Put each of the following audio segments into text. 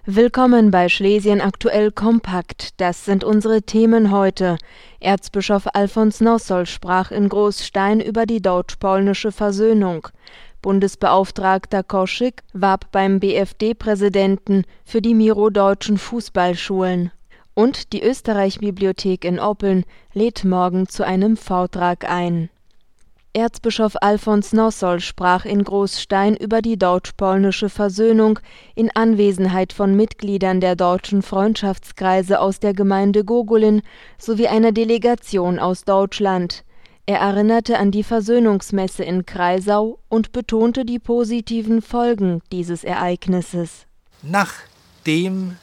Willkommen bei Schlesien aktuell kompakt. Das sind unsere Themen heute. Erzbischof Alfons Nossoll sprach in Großstein über die deutsch-polnische Versöhnung. Bundesbeauftragter Koszyk warb beim BfD-Präsidenten für die Miro-deutschen Fußballschulen. Und die Österreich-Bibliothek in Oppeln lädt morgen zu einem Vortrag ein. Erzbischof Alfons Nossoll sprach in Großstein über die deutsch-polnische Versöhnung in Anwesenheit von Mitgliedern der deutschen Freundschaftskreise aus der Gemeinde Gogolin sowie einer Delegation aus Deutschland. Er erinnerte an die Versöhnungsmesse in Kreisau und betonte die positiven Folgen dieses Ereignisses. Nach dem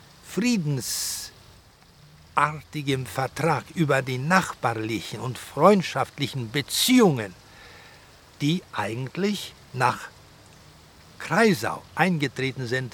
friedensartigen Vertrag über die nachbarlichen und freundschaftlichen Beziehungen, die eigentlich nach Kreisau eingetreten sind,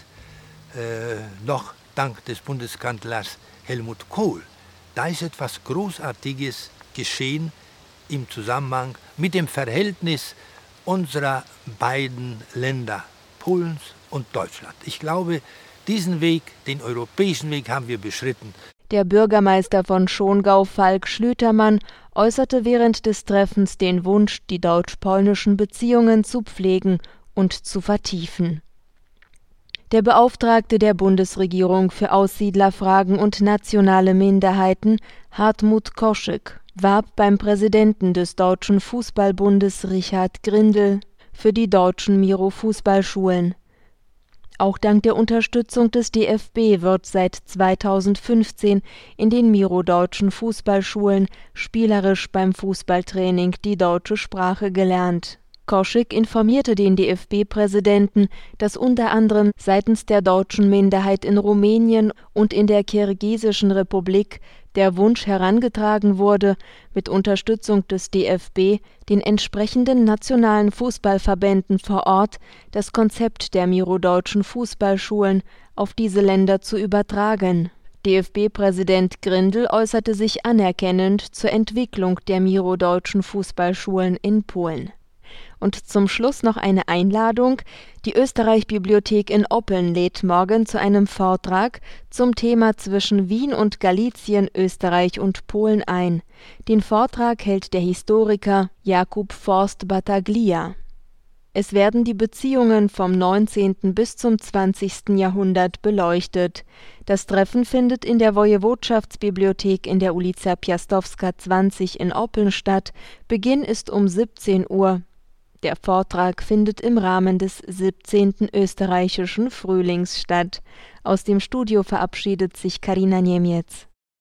noch dank des Bundeskanzlers Helmut Kohl. Da ist etwas Großartiges geschehen im Zusammenhang mit dem Verhältnis unserer beiden Länder, Polens und Deutschland. Ich glaube, diesen Weg, den europäischen Weg, haben wir beschritten. Der Bürgermeister von Schongau, Falk Schlütermann, äußerte während des Treffens den Wunsch, die deutsch-polnischen Beziehungen zu pflegen und zu vertiefen. Der Beauftragte der Bundesregierung für Aussiedlerfragen und nationale Minderheiten, Hartmut Koszyk, warb beim Präsidenten des Deutschen Fußballbundes, Richard Grindel, für die deutschen Miro-Fußballschulen. Auch dank der Unterstützung des DFB wird seit 2015 in den Miro-deutschen Fußballschulen spielerisch beim Fußballtraining die deutsche Sprache gelernt. Koszyk informierte den DFB-Präsidenten, dass unter anderem seitens der deutschen Minderheit in Rumänien und in der Kirgisischen Republik der Wunsch herangetragen wurde, mit Unterstützung des DFB den entsprechenden nationalen Fußballverbänden vor Ort das Konzept der Miro-deutschen Fußballschulen auf diese Länder zu übertragen. DFB-Präsident Grindel äußerte sich anerkennend zur Entwicklung der Miro-deutschen Fußballschulen in Polen. Und zum Schluss noch eine Einladung. Die Österreich-Bibliothek in Oppeln lädt morgen zu einem Vortrag zum Thema zwischen Wien und Galizien, Österreich und Polen ein. Den Vortrag hält der Historiker Jakub Forst-Battaglia. Es werden die Beziehungen vom 19. bis zum 20. Jahrhundert beleuchtet. Das Treffen findet in der Wojewodschaftsbibliothek in der Ulica Piastowska 20 in Oppeln statt. Beginn ist um 17 Uhr. Der Vortrag findet im Rahmen des 17. österreichischen Frühlings statt. Aus dem Studio verabschiedet sich Karina Niemiec.